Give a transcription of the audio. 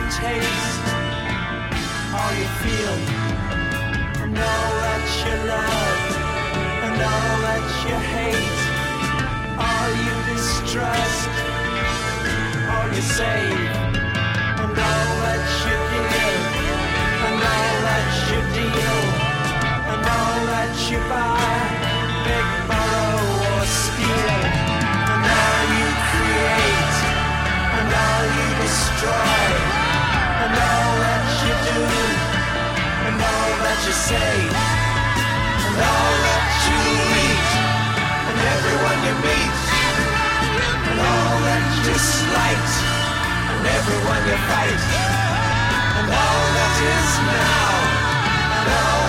taste, all you feel, and all that you love, and all that you hate, all you distrust, all you save, and all that you give, and all that you deal, and all that you buy, beg, borrow, or steal, and all you create, and all you destroy, and all that you do, and all that you say, and all that you eat, and everyone you meet, and all that you slight, and everyone you fight, and all that is now, and all